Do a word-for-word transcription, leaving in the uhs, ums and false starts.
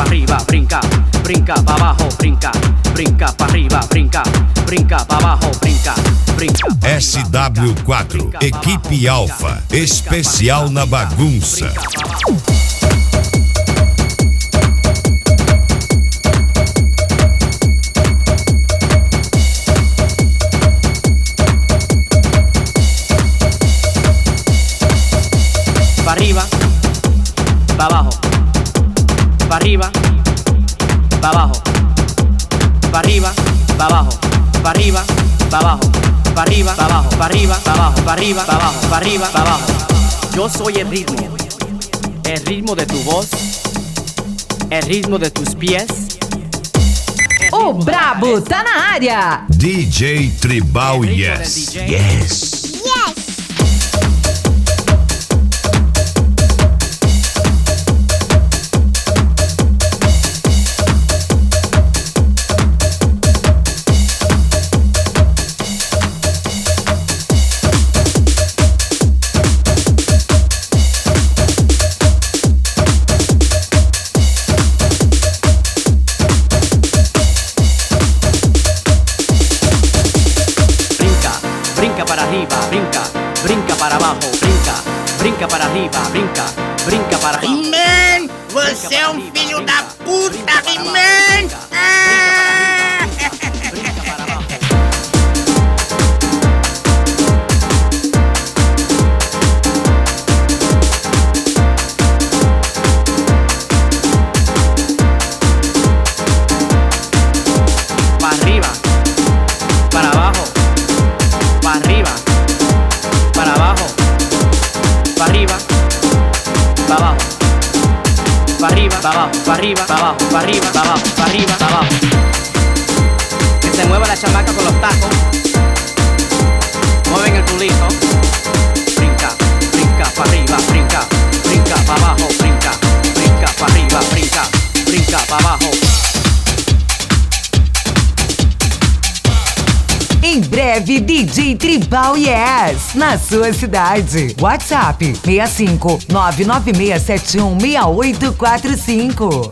arriba, brinca, brinca para abajo, brinca, brinca para arriba, brinca, brinca para abajo, brinca, brinca. S W quatro, Equipe Alfa, especial na bagunça. Pa' arriba, pa' abajo, pa' arriba, pa' abajo, pa' arriba, pa' abajo, pa' arriba, pa' abajo, pa' arriba, pa' abajo, pa' arriba, pa' abajo, pa' arriba, pa' abajo, pa' arriba, pa' abajo. Yo soy el ritmo, el ritmo de tu voz, el ritmo de tus pies. O brabo tá na área. D J Tribal Yes. Yes. Brinca para arriba, brinca, brinca para abajo, brinca, brinca para arriba, brinca, brinca para abajo. He-Man, você é um filho da puta, He-Man! Ah! Brinca para abajo. Para arriba, para abajo. Para arriba, para abajo, para arriba, para abajo, para arriba, para abajo, para arriba, para abajo, para arriba, para abajo, para arriba, para abajo. Que se mueva la chamaca con los tacos, mueven el culito, brinca, brinca para arriba, brinca, brinca para abajo, brinca, brinca para arriba, brinca, brinca para abajo. Em breve, D J Tribal Yes, na sua cidade. WhatsApp seis cinco nove nove seis sete um seis oito quatro cinco.